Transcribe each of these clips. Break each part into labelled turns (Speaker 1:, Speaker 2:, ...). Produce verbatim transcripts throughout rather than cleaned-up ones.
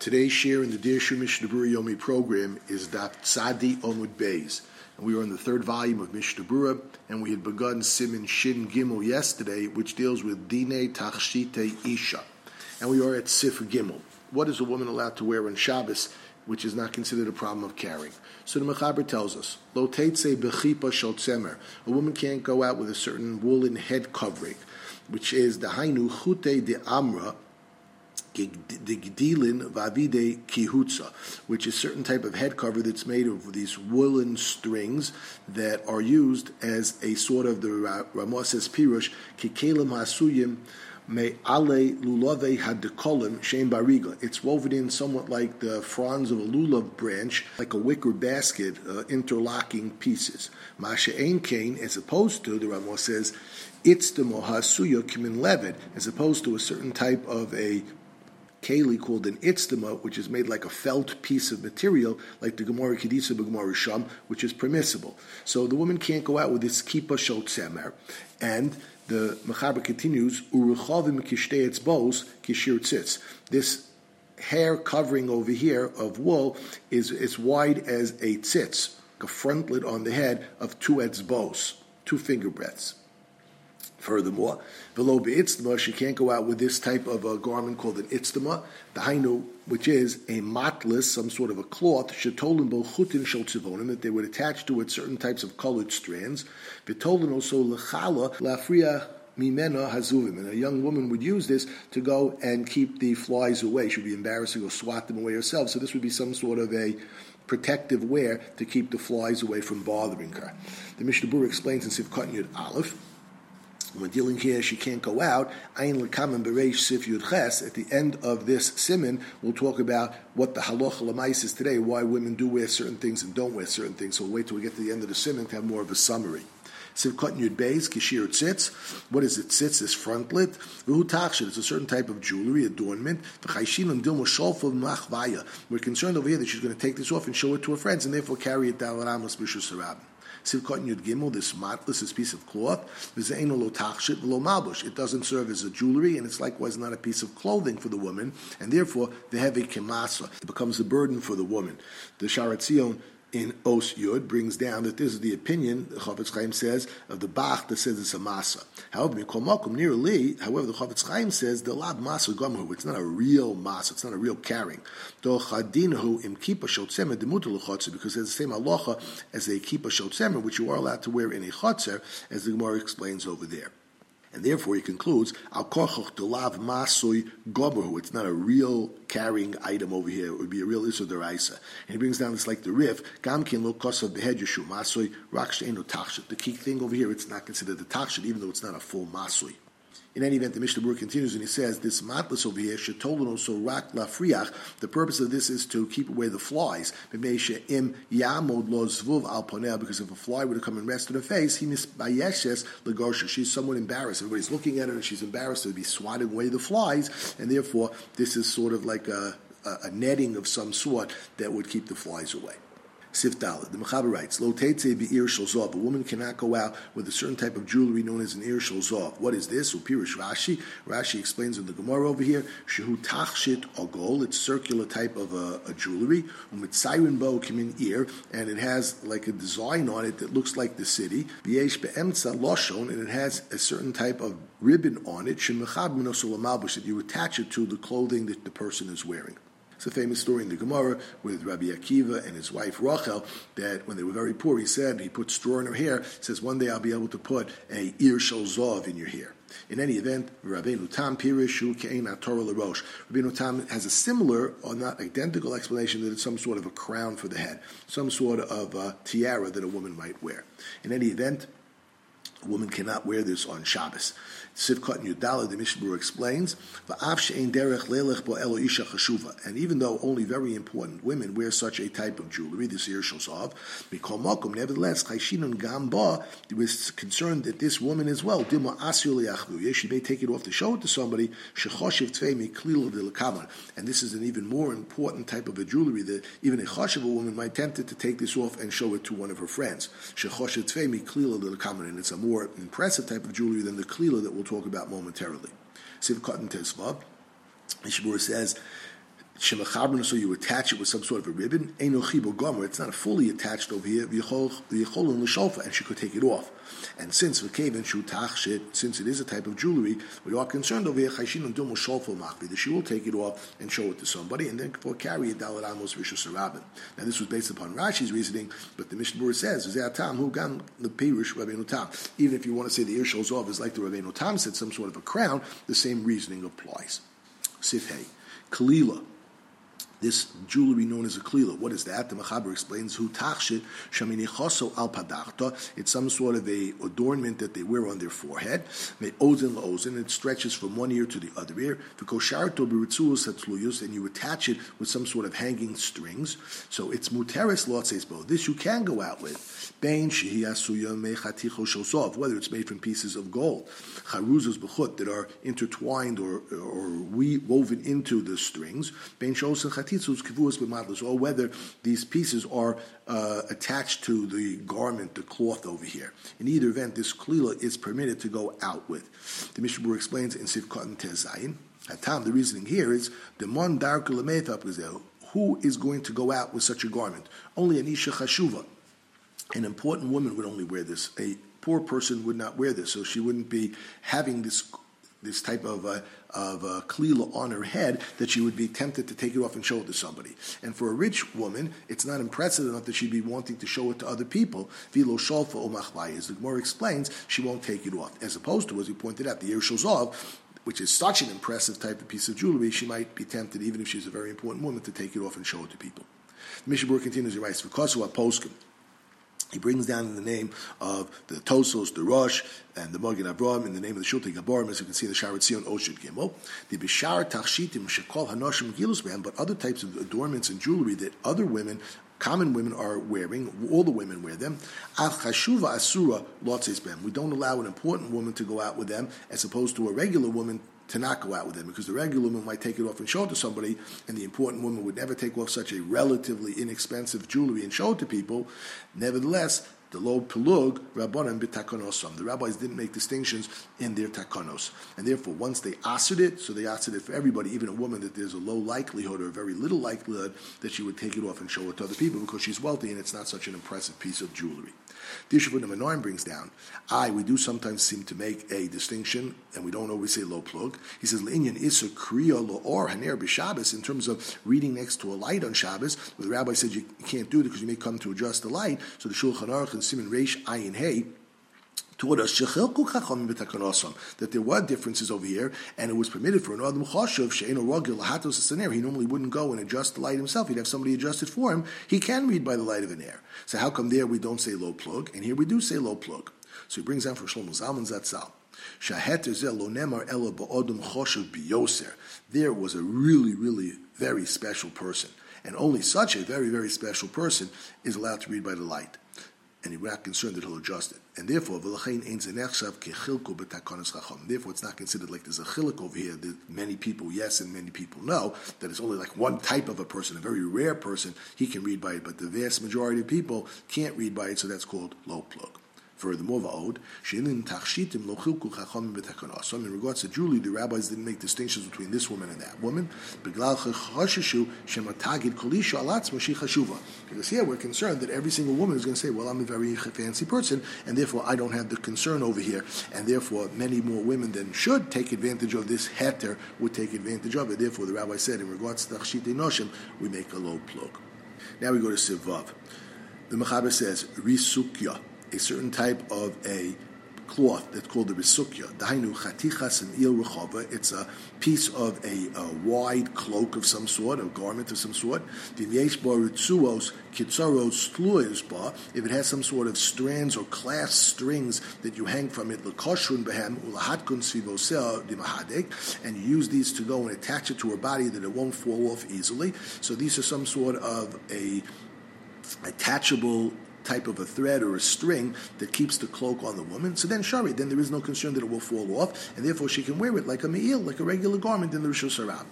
Speaker 1: Today's share in the Dirshu Mishnah Berurah Yomi program is Daf Tzadi Omud Beis. And we are in the third volume of Mishnah Berurah, and we had begun Siman Shin Gimel yesterday, which deals with Dine Tachshite Isha. And we are at Sifr Gimel. What is a woman allowed to wear on Shabbos, which is not considered a problem of carrying? So the Mechaber tells us, Lo Teitze Bechipa Shel Tzemer. A woman can't go out with a certain woolen head covering, which is the Hainu Chute de Amra, which is certain type of head cover that's made of these woolen strings that are used as a sort of, the Ramah says Pirush, Kikelim Hasuyim Me Ale Lulave Hadekolim Shein Bariga. It's woven in somewhat like the fronds of a lulav branch, like a wicker basket, uh, interlocking pieces. Masha Ein Kain, as opposed to, the Ramah says, Itztemo Hasuya Kimin Levet, as opposed to a certain type of a keli called an itztema, which is made like a felt piece of material, like the Gemara Kedisa b'Gemara Sham, which is permissible. So the woman can't go out with this kippah shel tzemer, and the Mechaber continues, u'rechavim kishtei etzbos kishir tzitz. This hair covering over here of wool is as wide as a tzitz, a frontlet on the head of two etzbos, two finger breadths. Furthermore, below be'itztama, she can't go out with this type of a garment called an itztama, the hainu, which is a matlis, some sort of a cloth, shetolim bo chutin shel tzivonim, that they would attach to it certain types of colored strands. V'tolim also lechala lafriya mimena hazuvim, and a young woman would use this to go and keep the flies away. She would be embarrassed to go swat them away herself. So this would be some sort of a protective wear to keep the flies away from bothering her. The Mishnah Berurah explains in Sivkot Yud Aleph, when dealing here, she can't go out. Ayin l'kamen bereish sif yud ches. At the end of this siman, we'll talk about what the halacha l'mais is today, why women do wear certain things and don't wear certain things. So we'll wait till we get to the end of the siman to have more of a summary. Sivkot Yud Beis, kishir tzitz. What is it? Tzitz is frontlet. V'hu tachshit. It's a certain type of jewelry, adornment. V'chayshin and dilmo sholfo machvaya. We're concerned over here that she's going to take this off and show it to her friends, and therefore carry it down l'ramos b'shus harabim. Sivkot Yud Gimel, this matlis, this piece of cloth, it doesn't serve as a jewelry, and it's likewise not a piece of clothing for the woman, and therefore they have a kemasa. It becomes a burden for the woman. The Sharat Zion in Os Yud brings down that this is the opinion, the Chofetz Chaim says, of the Bach that says it's a masa. However, near Li, however, the Chofetz Chaim says the lab masa gomhu. It's not a real masa. It's not a real carrying. Because it's the same halacha as a kippah shel tzemer, which you are allowed to wear in a chotzer, as the Gemara explains over there. And therefore, he concludes, Al kochoch delav masoi goberhu. It's not a real carrying item over here. It would be a real issur deraisa. And he brings down this like the Rif, gamkin lo kosav behed yeshu masoi rak she'enu tachshit. The key thing over here, it's not considered the tachshit, even though it's not a full masoi. In any event, the Mishnah Berurah continues and he says, this matlis over here, shetolin also rak lafriach, the purpose of this is to keep away the flies. Because if a fly were to come and rest on her face, he misbayeshes legorsha. She's somewhat embarrassed. Everybody's looking at her and she's embarrassed to be swatting away the flies, and therefore this is sort of like a, a, a netting of some sort that would keep the flies away. Sif Dalet. The Mechaber writes, Lo teitze be'ir shel zov. A woman cannot go out with a certain type of jewelry known as an ir shel zov. What is this? Upirish Rashi. Rashi explains in the Gemara over here, Shehu tachshit ogol. It's circular type of a, a jewelry. Umitzayrin bo kimin ir, and it has like a design on it that looks like the city. V'yesh be'emtza loshon, and it has a certain type of ribbon on it. Shemechab minosul amalbush, that you attach it to the clothing that the person is wearing. It's a famous story in the Gemara with Rabbi Akiva and his wife Rachel, that when they were very poor, he said, he put straw in her hair. He says, one day I'll be able to put a ir shel zov in your hair. In any event, Rabbeinu Tam Pirishu Ke'ein HaTorah L'Rosh. Rabbeinu Tam has a similar, or not identical, explanation that it's some sort of a crown for the head, some sort of a tiara that a woman might wear. In any event, a woman cannot wear this on Shabbos. Sivkot and Yudala, the Mishnah Berurah explains, and even though only very important women wear such a type of jewelry, this ir shel zov, nevertheless, he was concerned that this woman as well, she may take it off to show it to somebody, and this is an even more important type of a jewelry that even a chashiv woman might tempt it to take this off and show it to one of her friends. And it's a more impressive type of jewelry than the klila that we'll talk about momentarily. Sivkot and Tesvav, Mishnah Berurah says, So you attach it with some sort of a ribbon. It's not fully attached over here. And she could take it off. And since since it is a type of jewelry, we are concerned over here that she will take it off and show it to somebody, and then carry it dalat amos rishus harabim. Now this was based upon Rashi's reasoning, but the Mishnah Berurah says, even if you want to say the ear shows off is like the Rabbeinu Tam said, some sort of a crown, the same reasoning applies. Sifhei, Kalila. This jewelry known as a klila. What is that? The Mechaber explains, Hu tachshit shaminichoso al padachta. It's some sort of a adornment that they wear on their forehead. Me ozen laozen. It stretches from one ear to the other ear. V'kosharto b'ritzulos hatzluyos, and you attach it with some sort of hanging strings. So it's muteris lotzes bo. This you can go out with. Bein shehi asuya mechaticho shosov. Whether it's made from pieces of gold, charuzos b'chut that are intertwined or or we woven into the strings. Bein shos or whether these pieces are uh, attached to the garment, the cloth over here. In either event, this klila is permitted to go out with. The Mishnah Berurah explains in Sivkot and Tezayin. At time, the reasoning here is the mon darka lemeitha. Who is going to go out with such a garment? Only an isha chashuva. An important woman would only wear this. A poor person would not wear this, so she wouldn't be having this this type of uh, of uh, klila on her head that she would be tempted to take it off and show it to somebody. And for a rich woman, it's not impressive enough that she'd be wanting to show it to other people. Vilo shalfa o machvai, as the Gemara explains, she won't take it off. As opposed to, as we pointed out, the ear shows off, which is such an impressive type of piece of jewelry, she might be tempted, even if she's a very important woman, to take it off and show it to people. The Mishnah Berurah continues, he writes, V'kosu poskim. He brings down in the name of the Tosos, the Rosh, and the Magen Avraham, in the name of the Shultei Gaborim, as you can see in the Sharet Zion, Oshud Gimel. The Bishar Tachshitim Shekol Hanoshim Gilus Bam, but other types of adornments and jewelry that other women, common women, are wearing, all the women wear them. Av Chashuva Asura Lotzes Bam. We don't allow an important woman to go out with them, as opposed to a regular woman to not go out with them, because the regular woman might take it off and show it to somebody, and the important woman would never take off such a relatively inexpensive jewelry and show it to people. Nevertheless, the lo pelug rabbanan b'takonosom. The rabbis didn't make distinctions in their takonos, and therefore once they asked it, so they asked it for everybody, even a woman that there's a low likelihood or a very little likelihood that she would take it off and show it to other people because she's wealthy and it's not such an impressive piece of jewelry. The issue number nine brings down, I, we do sometimes seem to make a distinction, and we don't always say lo plug. He says, L'inyan isa kriya lo or haner b'Shabbos, in terms of reading next to a light on Shabbos, where the rabbi said you can't do it because you may come to adjust the light. So the Shulchan Aruch and Siman Reish Ayin Hey taught us that there were differences over here, and it was permitted for an Adam Chashuv she'eno ragil lahatos hasaner. He normally wouldn't go and adjust the light himself. He'd have somebody adjust it for him. He can read by the light of an air. So how come there we don't say low plug, and here we do say low plug? So he brings down from Shlomo Zalman Zatzal. There was a really, really very special person, and only such a very, very special person is allowed to read by the light. And we're not concerned that he'll adjust it. And therefore, therefore it's not considered like there's a chiluk over here that many people yes and many people no, that it's only like one type of a person, a very rare person, he can read by it, but the vast majority of people can't read by it, so that's called low plug. Furthermore, in regards to jewelry, the rabbis didn't make distinctions between this woman and that woman. Because here we're concerned that every single woman is going to say, well, I'm a very fancy person, and therefore I don't have the concern over here, and therefore many more women than should take advantage of this heter would take advantage of it. Therefore, the rabbi said, in regards to Tachshit Noshim, we make a low plug. Now we go to Sivav. The Mechaber says, Risukya, a certain type of a cloth that's called the risukya. Dahainu chatichas and il rechava. It's a piece of a, a wide cloak of some sort, a garment of some sort. V'yesh ba ritzuos kitzaros tluos ba. If it has some sort of strands or clasp strings that you hang from it, lekoshrun behem ulahatkun svivosel dimahadek, and you use these to go and attach it to her body that it won't fall off easily. So these are some sort of a attachable type of a thread or a string that keeps the cloak on the woman. So then, shari, then there is no concern that it will fall off, and therefore she can wear it like a me'il, like a regular garment in the Rishus Harab.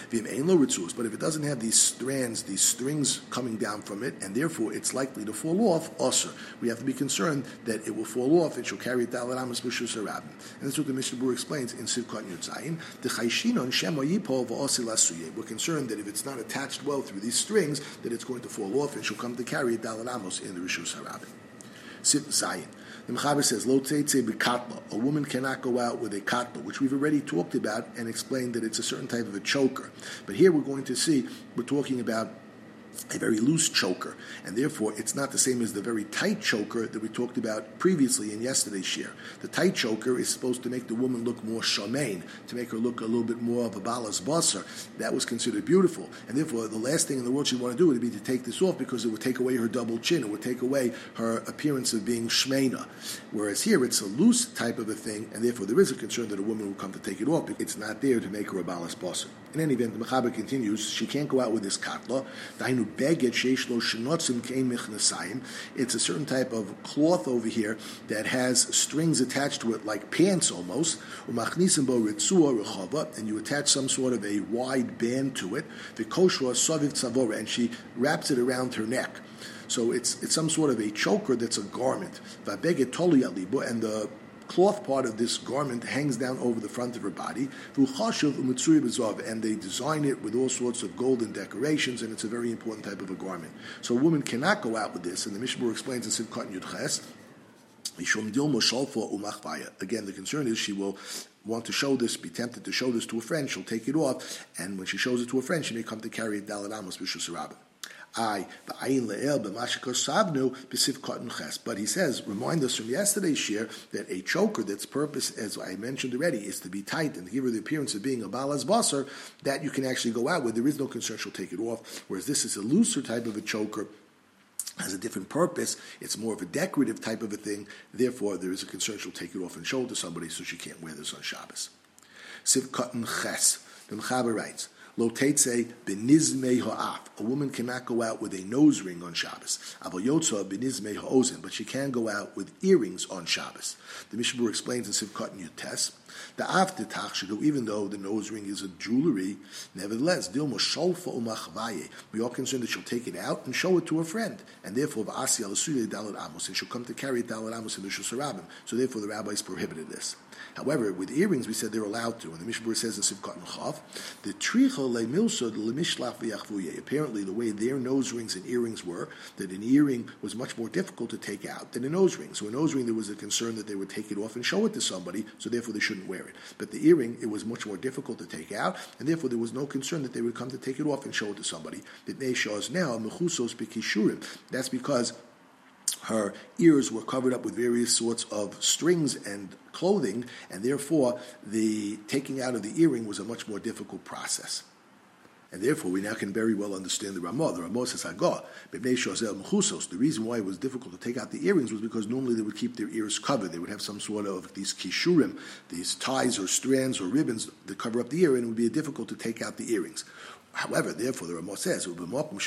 Speaker 1: But if it doesn't have these strands, these strings coming down from it, and therefore it's likely to fall off, also we have to be concerned that it will fall off and she'll carry it down Amos B'Shus Harabim. And that's what the Mishnah Berurah explains in Sivkot Yud Zayin. The Chayshinon Shema Yipol V'Osi Lasuye. We're concerned that if it's not attached well through these strings, that it's going to fall off and she'll come to carry it down Amos in the Rishus Harabim. Siv Zayin. The Mechaber says, Lo tzeitze b'katla. A woman cannot go out with a katla, which we've already talked about and explained that it's a certain type of a choker. But here we're going to see, we're talking about a very loose choker, and therefore it's not the same as the very tight choker that we talked about previously in yesterday's share. The tight choker is supposed to make the woman look more shamain, to make her look a little bit more of a balas basar. That was considered beautiful, and therefore the last thing in the world she'd want to do would be to take this off, because it would take away her double chin, it would take away her appearance of being shmeina. Whereas here it's a loose type of a thing, and therefore there is a concern that a woman will come to take it off, because it's not there to make her a balas basar. In any event, the Mechaber continues, she can't go out with this katla. It's a certain type of cloth over here that has strings attached to it like pants almost, and you attach some sort of a wide band to it, and she wraps it around her neck. So it's it's some sort of a choker that's a garment. And the cloth part of this garment hangs down over the front of her body, and they design it with all sorts of golden decorations, and it's a very important type of a garment. So a woman cannot go out with this, and the Mishnah Berurah explains in Sivkot Yud Ches, again, the concern is she will want to show this, be tempted to show this to a friend, she'll take it off, and when she shows it to a friend, she may come to carry it Daled Amos B'Shus Harabim. But he says, remind us from yesterday's share that a choker that's purpose, as I mentioned already, is to be tight and to give her the appearance of being a balas basar, that you can actually go out with. There is no concern she'll take it off. Whereas this is a looser type of a choker, has a different purpose. It's more of a decorative type of a thing. Therefore, there is a concern she'll take it off and show it to somebody, so she can't wear this on Shabbos. Sivkot Ches. The Mechaber writes, Lo teitze benizmei ha'af. A woman cannot go out with a nose ring on Shabbos. Aval yotza benizmei ha'ozen. But she can go out with earrings on Shabbos. The Mishnah Berurah explains in Sivkot Yud Tes, the af detachshidu, even though the nose ring is a jewelry, nevertheless, dilmo sholfa umachvaye. We are concerned that she'll take it out and show it to a friend, and therefore v'asi alasuyei daled amos, and she'll come to carry it daled amos in the Rishus Harabim. So therefore, the rabbis prohibited this. However, with earrings, we said they're allowed to, and the Mishnah Berurah says in Sivkot Chav, the tricha le'milsod le'mishlach v'yachvuye. Apparently, the way their nose rings and earrings were, that an earring was much more difficult to take out than a nose ring. So a nose ring, there was a concern that they would take it off and show it to somebody, so therefore they shouldn't wear it. But the earring, it was much more difficult to take out, and therefore there was no concern that they would come to take it off and show it to somebody. That's because her ears were covered up with various sorts of strings and clothing, and therefore the taking out of the earring was a much more difficult process. And therefore, we now can very well understand the Ramah. The Ramah says, Hagah, the reason why it was difficult to take out the earrings was because normally they would keep their ears covered. They would have some sort of these kishurim, these ties or strands or ribbons that cover up the ear, and it would be difficult to take out the earrings. However, therefore, the Ramah says, I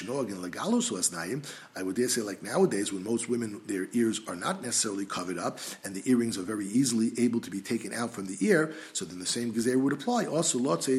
Speaker 1: would dare say, like nowadays, when most women, their ears are not necessarily covered up, and the earrings are very easily able to be taken out from the ear, so then the same gezer would apply. Also,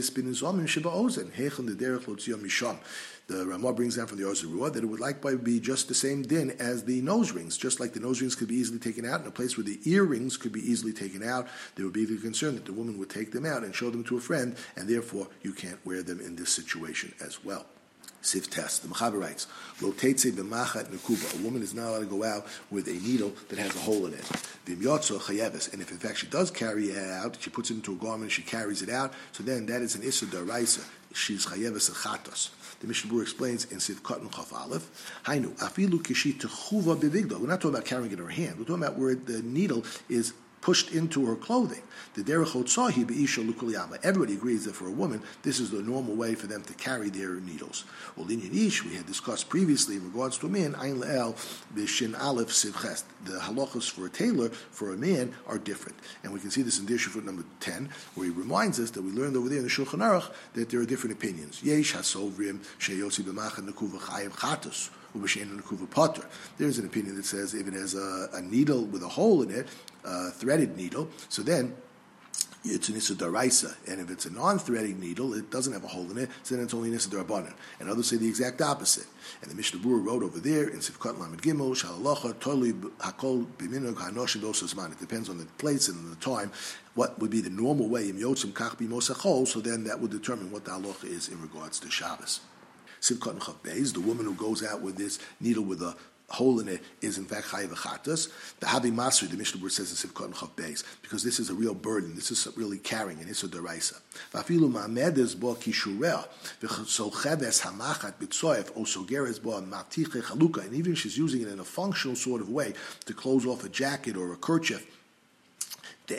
Speaker 1: the Ramah brings down from the Ozer Ruah that it would likewise be just the same din as the nose rings. Just like the nose rings could be easily taken out, in a place where the earrings could be easily taken out, there would be the concern that the woman would take them out and show them to a friend, and therefore you can't wear them in this situation as well. Siv test. The Mechaber writes, Lo teitze b'machat nekuba. A woman is not allowed to go out with a needle that has a hole in it. V'im yotzo chayeves. And if in fact she does carry it out, she puts it into a garment and she carries it out, so then that is an issur d'oraisa. She's chayeves a chatos. The Mishnah Berurah explains in Sivkot Chaf Aleph, Hainu, afilu kishi techuva bevigdo. We're not talking about carrying it in her hand. We're talking about where the needle is pushed into her clothing. The derech hotzahi be'isha lukuliyama. Everybody agrees that for a woman, this is the normal way for them to carry their needles. Well, linyan ish, we had discussed previously in regards to a man, ayin le'el b'shin aleph sivches. The halachas for a tailor, for a man, are different. And we can see this in Dirshu foot number ten, where he reminds us that we learned over there in the Shulchan Aruch that there are different opinions. Yesh hasovrim sheyosi b'machat nekuva chayev chatos. There's an opinion that says if it has a, a needle with a hole in it, a threaded needle, so then it's an Issa Daraisa, and if it's a non-threading needle, it doesn't have a hole in it, so then it's only an Issa Darabanan. And others say the exact opposite. And the Mishnah Berurah wrote over there in Sifkat Lamed Gimel, Shalalacha Toli Hakol B'Minug Hanoshim Dosasman. It depends on the place and the time. What would be the normal way? Im Yotzim Kach B'Mosachol. So then that would determine what the halacha is in regards to Shabbos. Sifkat Chav Beis, the woman who goes out with this needle with a hole in it is in fact chayav chatas. The Habi Masri, the Mishnah Berurah says in Sivkot and Chav Beis, because this is a real burden. This is really carrying, and it's a deraisa. Vafilu ma'amedes bo kishureh v'cholcheves hamachat b'tzoyef o sogeres bo matiche chaluka, and even if she's using it in a functional sort of way to close off a jacket or a kerchief. But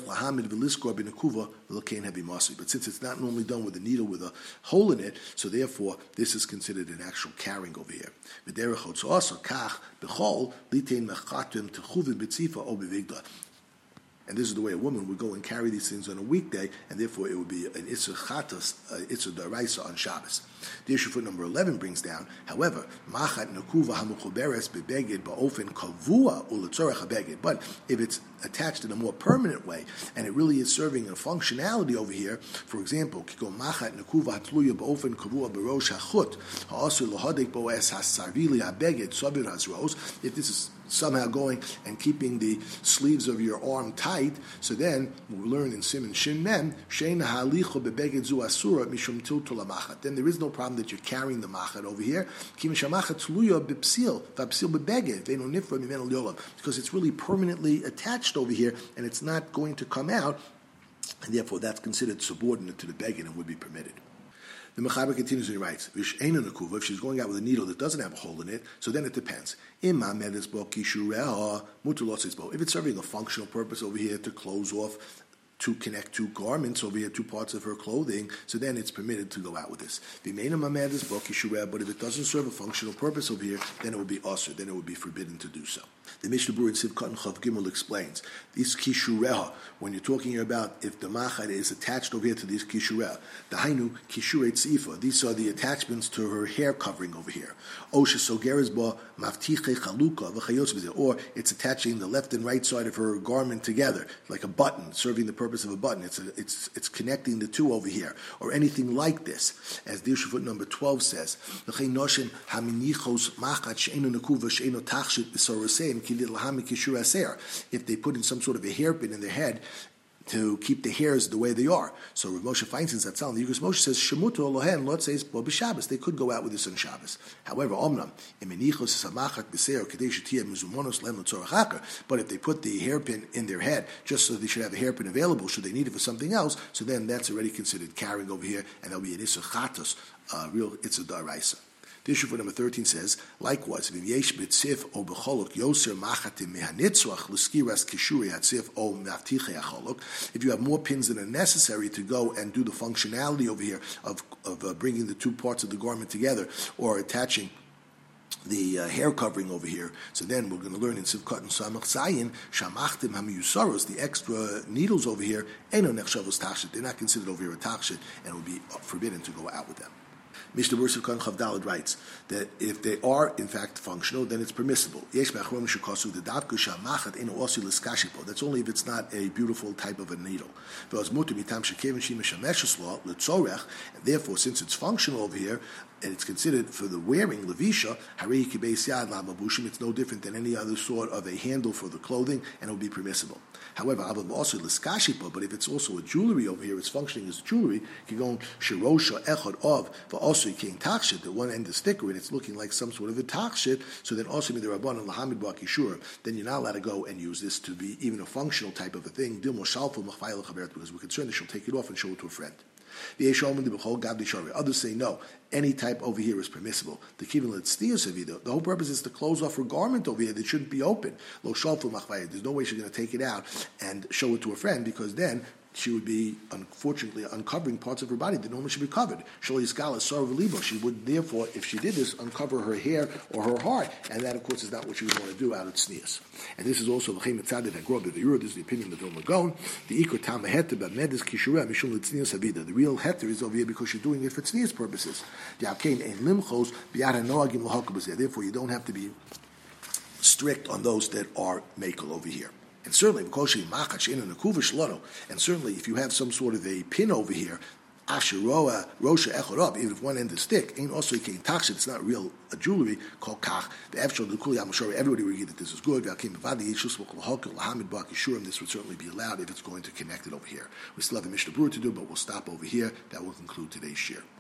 Speaker 1: since it's not normally done with a needle with a hole in it, so therefore this is considered an actual carrying over here. And this is the way a woman would go and carry these things on a weekday, and therefore it would be an Itzur Chatas, uh, Itzur Daraisa on Shabbos. The issue for number eleven brings down, however, Machat Nakuva Hamuchoberes Bebeged Ba'ofen Kavua Uletzorach Habeged. But if it's attached in a more permanent way, and it really is serving a functionality over here, for example, Kiko Machat Nakuva Hatluya Ba'ofen Kavua Barosh Hachut Ha'asu Lahadek Boes Hasarvili Habeged Sabir Hazros. If this is somehow going and keeping the sleeves of your arm tight, so then we learn in Siman Shin Mem, Shein Halicho Bebeged Zu Asura Mishum Tiltul Machat. Then there is no problem that you're carrying the machat over here, because it's really permanently attached over here, and it's not going to come out, and therefore that's considered subordinate to the beged and would be permitted. The Mechaber continues and he writes, if she's going out with a needle that doesn't have a hole in it, so then it depends. If it's serving a functional purpose over here to close off, to connect two garments over here, two parts of her clothing, so then it's permitted to go out with this. But if it doesn't serve a functional purpose over here, then it would be usher, then it would be forbidden to do so. The Mishnah Berurah in Sivkot and Chav Gimel explains, this kishureha, when you're talking here about if the machat is attached over here to this kishureha, the hainu kishuret tzifa, these are the attachments to her hair covering over here. Or it's attaching the left and right side of her garment together, like a button, serving the purpose of a button. It's a, it's it's connecting the two over here, or anything like this. As the foot number twelve says, if they put in some sort of a hairpin in their head to keep the hairs the way they are. So Rav Moshe finds in Zatzal, the Yigros Moshe says, Shemuto Elohen, Lord says, Bo b'Shabbos, they could go out with this on Shabbos. However, Omnam, Imenichos Samachat B'Seir, Kadei Shetia Mizumonos Lem L'Tzorach Haker, but if they put the hairpin in their head, just so they should have a hairpin available, should they need it for something else, so then that's already considered carrying over here, and there'll be an Issa Chatos, uh, real Issa Daraisa. The issue for number thirteen says, likewise, if you have more pins than are necessary to go and do the functionality over here of, of uh, bringing the two parts of the garment together, or attaching the uh, hair covering over here, so then we're going to learn in Sivkot and Samach Zayin, Shamachtim Hamiyusaros, the extra needles over here, Eno Nechshavos Tachshit, they're not considered over here a Tachshit, and it would be forbidden to go out with them. Mishnah Berurah Sivkot Chav Daled writes that if they are in fact functional, then it's permissible. That's only if it's not a beautiful type of a needle. And therefore, since it's functional over here, and it's considered for the wearing, levisha, it's no different than any other sort of a handle for the clothing, and it will be permissible. However, but if it's also a jewelry over here, it's functioning as jewelry, you go shirosha echad of, but also king takshit, the one end is thicker and it's looking like some sort of a takshit, so then also the rabban and lahamid ba'kishur, then you're not allowed to go and use this to be even a functional type of a thing, because we're concerned that she'll take it off and show it to a friend. Others say no, any type over here is permissible. The the whole purpose is to close off her garment over here that shouldn't be open. There's no way she's going to take it out and show it to a friend, because then she would be, unfortunately, uncovering parts of her body that normally should be covered. She would, therefore, if she did this, uncover her hair or her heart, and that, of course, is not what she would want to do out of tznius. And this is also the this is the opinion of the Vilna Gaon. The The real heter is over here because you're doing it for tznius purposes. Therefore, you don't have to be strict on those that are makel over here. And certainly, and certainly if you have some sort of a pin over here, Asheroa, Rosha, Echorab, even if one end is thick, ain't also a takshin, it's not real uh, jewelry, called Kach. The Efshel, the Kuli, I'm sure everybody would agree that this is good. This would certainly be allowed if it's going to connect it over here. We still have a Mishnah Berurah to do, but we'll stop over here. That will conclude today's share.